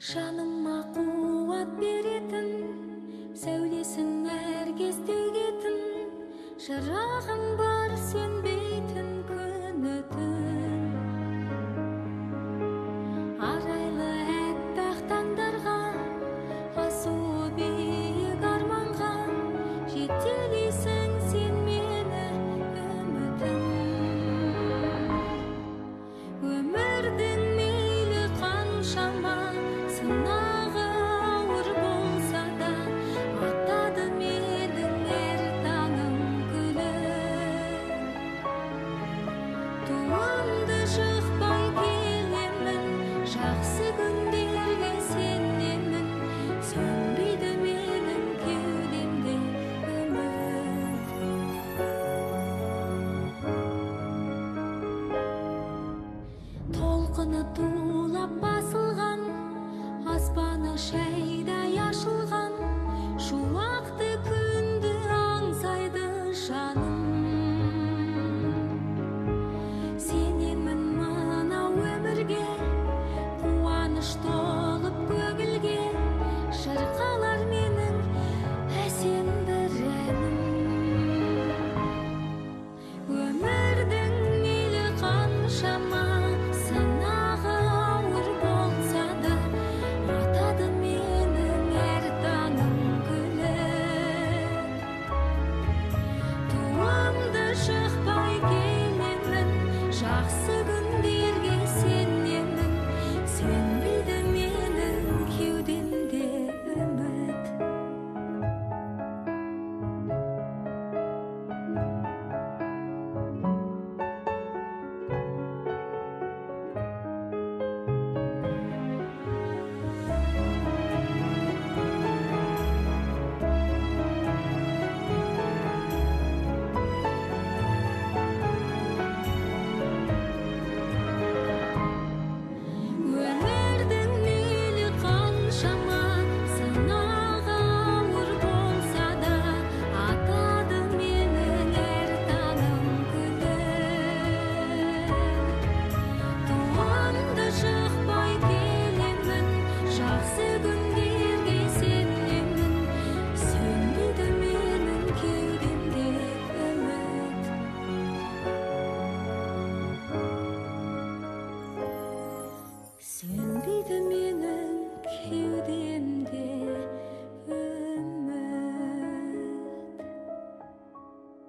Жаныма қуат беретін, сәулесін әр кез төгетін, шырағым бар сөнбейтін күні түн. Арайлы әппақ таңдарға, асуы биік арманға, жетелейсің сен мені үмітім. Өмірдің мейлі қаншама сынағы ауыр болса да, атады менің әр таңым күліп. Туымды жықпай келемін, жақсы күндерге сенемін, сөнбейді менің кеудемде үміт. Толқыны тулап басылған, аспаны шайдай ашылған, шуақты күнді аңсайды жаным. Сенемін мынау өмірге, қуаныш толып көгілге, шырқалар менің әсем бір әнім. Өмірдің мейлі қаншама сынағы ауыр болса да, атады менің әр таңым күліп. Туымды жықпай келемін, жақсы күндерге сенемін, сөнбейді менің кеудемде үміт. Өмірдің мейлі қаншама сынағы ауыр болса да, атады менің әр таңым күліп. Туымды жықпай келемін, жақсы күндерге сенемін, сөнбейді менің кеудемде үміт. Сөнбейді менің кеудемде